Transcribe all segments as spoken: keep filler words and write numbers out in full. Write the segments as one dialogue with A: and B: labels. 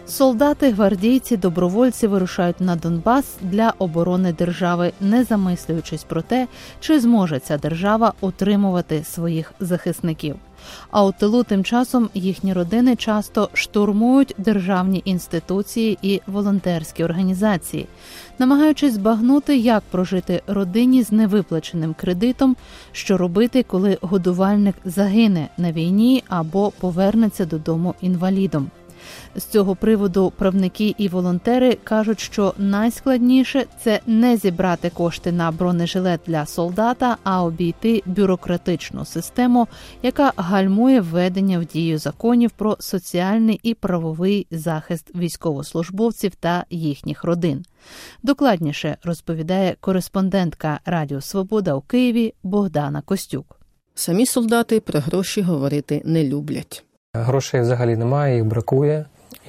A: Солдати, гвардійці, добровольці вирушають на Донбас для оборони держави, не замислюючись про те, чи зможе ця держава утримувати своїх захисників. А у тилу тим часом їхні родини часто штурмують державні інституції і волонтерські організації, намагаючись збагнути, як прожити родині з невиплаченим кредитом, що робити, коли годувальник загине на війні або повернеться додому інвалідом. З цього приводу правники і волонтери кажуть, що найскладніше – це не зібрати кошти на бронежилет для солдата, а обійти бюрократичну систему, яка гальмує введення в дію законів про соціальний і правовий захист військовослужбовців та їхніх родин. Докладніше розповідає кореспондентка Радіо Свобода у Києві Богдана Костюк.
B: Самі солдати про гроші говорити не люблять.
C: Грошей взагалі немає, їх бракує.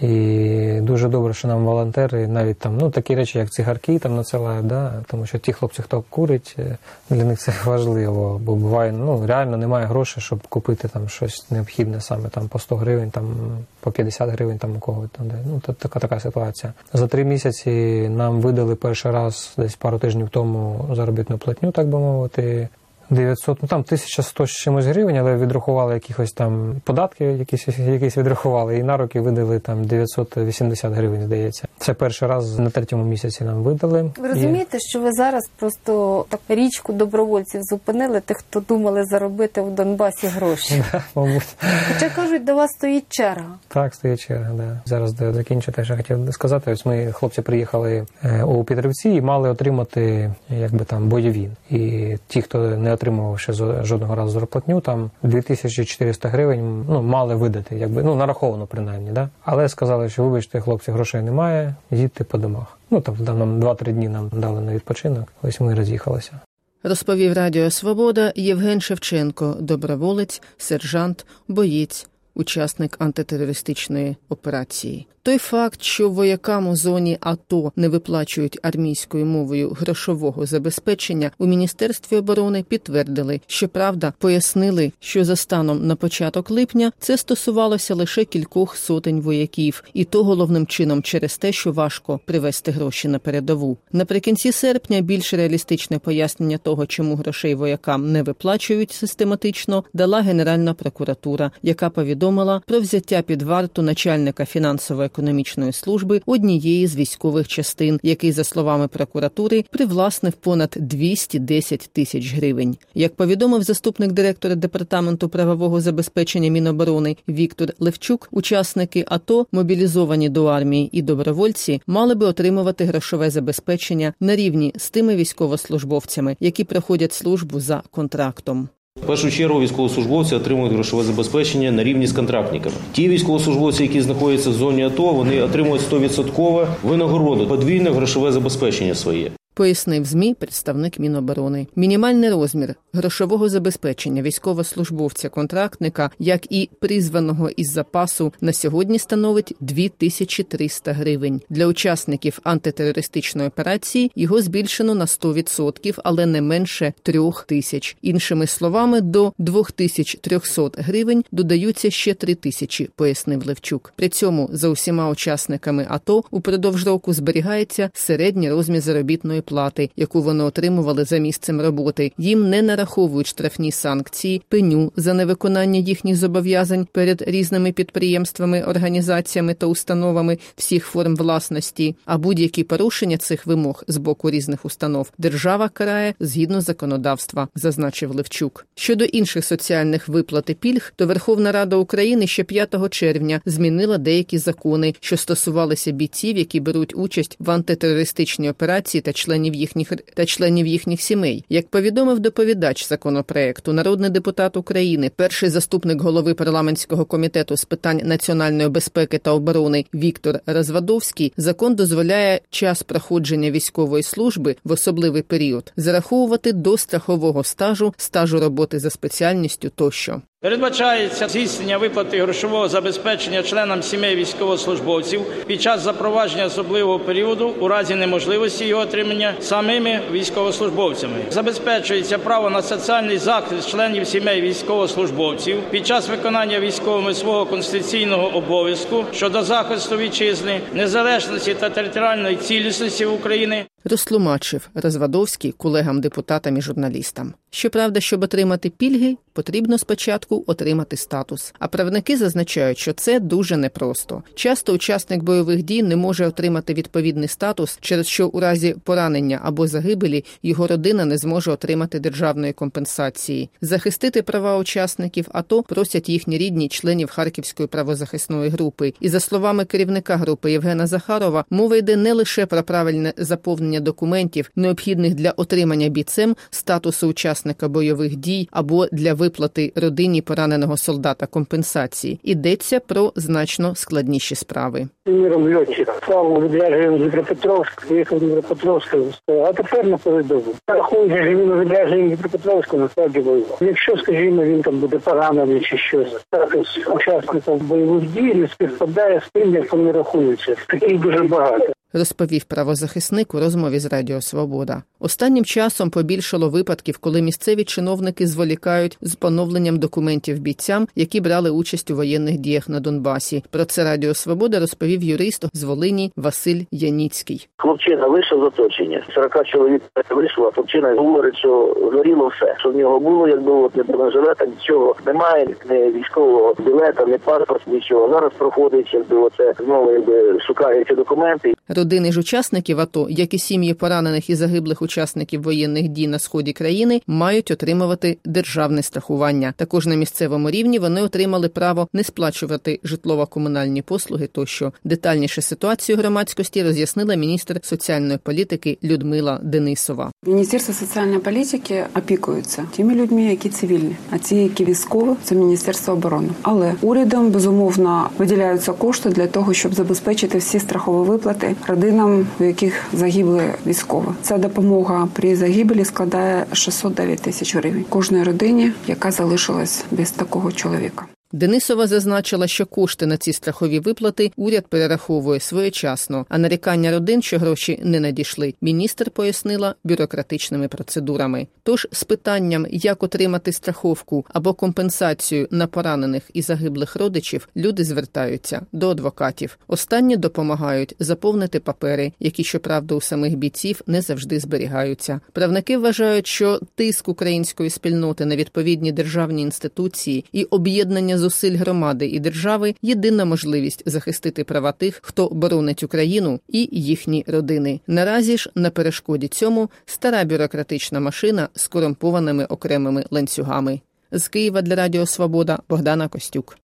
C: І дуже добре, що нам волонтери навіть там, ну, такі речі, як цигарки там надсилають, да? Тому що ті хлопці, хто курить, для них це важливо, бо буває, ну, реально немає грошей, щоб купити там щось необхідне саме там по сто гривень, там по п'ятдесят гривень там у когось там, де. Ну, така така ситуація. За три місяці нам видали перший раз десь пару тижнів тому заробітну платню, так би мовити. дев'ятсот, ну там тисяча сто з чимось гривень, але відрахували якихось там податки, якісь, якісь відрахували, і на руки видали там дев'ятсот вісімдесят гривень, здається. Це перший раз на третьому місяці нам видали.
D: Ви розумієте, і... що ви зараз просто так річку добровольців зупинили, тих, хто думали заробити в Донбасі гроші?
C: Да, мабуть.
D: Хоча, кажуть, до вас стоїть черга.
C: Так, стоїть черга, да. Зараз закінчу те, що я хотів сказати. Ось ми, хлопці, приїхали у Петрівці і мали отримати, якби там, бойові. І ті, хто не отримував ще жодного разу зарплатню, там дві тисячі чотириста гривень, ну, мали видати, якби, ну, нараховано принаймні, да? Але сказали, що, вибачте, хлопці, грошей немає, їдьте по домах. Ну, там, там нам два-три дні нам дали на відпочинок, ось ми роз'їхалися.
B: Розповів Радіо Свобода Євген Шевченко, доброволець, сержант, боєць, учасник антитерористичної операції. Той факт, що воякам у зоні АТО не виплачують армійською мовою грошового забезпечення, у Міністерстві оборони підтвердили. Щоправда, пояснили, що за станом на початок липня це стосувалося лише кількох сотень вояків, і то головним чином через те, що важко привезти гроші на передову. Наприкінці серпня більш реалістичне пояснення того, чому грошей воякам не виплачують систематично, дала Генеральна прокуратура, яка повідомила про взяття під варту начальника фінансової економічної служби однієї з військових частин, який, за словами прокуратури, привласнив понад двісті десять тисяч гривень. Як повідомив заступник директора Департаменту правового забезпечення Міноборони Віктор Левчук, учасники АТО, мобілізовані до армії і добровольці, мали би отримувати грошове забезпечення на рівні з тими військовослужбовцями, які проходять службу за контрактом.
E: В першу чергу військовослужбовці отримують грошове забезпечення на рівні з контрактниками. Ті військовослужбовці, які знаходяться в зоні АТО, вони отримують сто відсотків винагороду, подвійне грошове забезпечення своє.
B: Пояснив ЗМІ представник Міноборони. Мінімальний розмір грошового забезпечення військовослужбовця-контрактника, як і призваного із запасу, на сьогодні становить дві тисячі триста гривень. Для учасників антитерористичної операції його збільшено на сто відсотків, але не менше трьох тисяч. Іншими словами, до двох тисяч трьохсот гривень додаються ще три тисячі, пояснив Левчук. При цьому за усіма учасниками АТО упродовж року зберігається середній розмір заробітної плати, яку вони отримували за місцем роботи. Їм не нараховують штрафні санкції, пеню за невиконання їхніх зобов'язань перед різними підприємствами, організаціями та установами всіх форм власності, а будь-які порушення цих вимог з боку різних установ держава карає згідно законодавства, зазначив Левчук. Щодо інших соціальних виплат і пільг, то Верховна Рада України ще п'ятого червня змінила деякі закони, що стосувалися бійців, які беруть участь в антитерористичній операції та членів їхніх та членів їхніх сімей. Як повідомив доповідач законопроекту, народний депутат України, перший заступник голови парламентського комітету з питань національної безпеки та оборони Віктор Развадовський, закон дозволяє час проходження військової служби в особливий період зараховувати до страхового стажу, стажу роботи за спеціальністю тощо.
F: Передбачається здійснення виплати грошового забезпечення членам сімей військовослужбовців під час запровадження особливого періоду у разі неможливості його отримання самими військовослужбовцями. Забезпечується право на соціальний захист членів сімей військовослужбовців під час виконання військовими свого конституційного обов'язку щодо захисту вітчизни, незалежності та територіальної цілісності України.
B: Розтлумачив Розвадовський колегам-депутатам і журналістам. Щоправда, щоб отримати пільги, потрібно спочатку отримати статус. А правники зазначають, що це дуже непросто. Часто учасник бойових дій не може отримати відповідний статус, через що у разі поранення або загибелі його родина не зможе отримати державної компенсації. Захистити права учасників АТО просять їхні рідні членів Харківської правозахисної групи. І за словами керівника групи Євгена Захарова, мова йде не лише про правильне заповнення документів, необхідних для отримання бійцем статусу учасника бойових дій або для виплати родині пораненого солдата компенсації. Йдеться про значно складніші справи.
G: Миром льотчик. Славу відряджуємо з Дніпропетровська, виїхав з Дніпропетровська, а тепер на передову. Рахуючи, що він відряджує з Дніпропетровська, насправді воював. Якщо, скажімо, він там буде поранений чи щось, статус учасників бойових дій не співпадає з тим, як вони рахуються. Таких дуже багато.
B: Розповів правозахисник у розмові з Радіо Свобода. Останнім часом побільшало випадків, коли місцеві чиновники зволікають з поновленням документів бійцям, які брали участь у воєнних діях на Донбасі. Про це Радіо Свобода розповів юрист з Волині Василь Яніцький.
H: Хлопчина вийшов з оточення. сорок чоловік вийшло, а хлопчина говорить, що горіло все. Що в нього було, якби от не бронежилета, нічого немає, ні військового білета, ні паспорт, нічого. Зараз проходить, якби оце знову якби шукають ці документи.
B: Родини ж учасників АТО, як і сім'ї поранених і загиблих учасників воєнних дій на сході країни, мають отримувати державне страхування. Також на місцевому рівні вони отримали право не сплачувати житлово-комунальні послуги тощо. Детальніше ситуацію громадськості роз'яснила міністр соціальної політики Людмила Денисова.
I: Міністерство соціальної політики опікується тими людьми, які цивільні, а ті, які військові, це Міністерство оборони. Але урядом, безумовно, виділяються кошти для того, щоб забезпечити всі страхові виплати родинам, у яких загибли військові. Ця допомога при загибелі складає шістсот дев'ять тисяч гривень кожній родині, яка залишилась без такого чоловіка.
B: Денисова зазначила, що кошти на ці страхові виплати уряд перераховує своєчасно, а нарікання родин, що гроші не надійшли, міністр пояснила бюрократичними процедурами. Тож з питанням, як отримати страховку або компенсацію на поранених і загиблих родичів, люди звертаються до адвокатів. Останні допомагають заповнити папери, які, щоправда, у самих бійців не завжди зберігаються. Правники вважають, що тиск української спільноти на відповідні державні інституції і об'єднання зусиль громади і держави – єдина можливість захистити права тих, хто боронить Україну і їхні родини. Наразі ж на перешкоді цьому стара бюрократична машина з корумпованими окремими ланцюгами. З Києва для Радіо Свобода Богдана Костюк.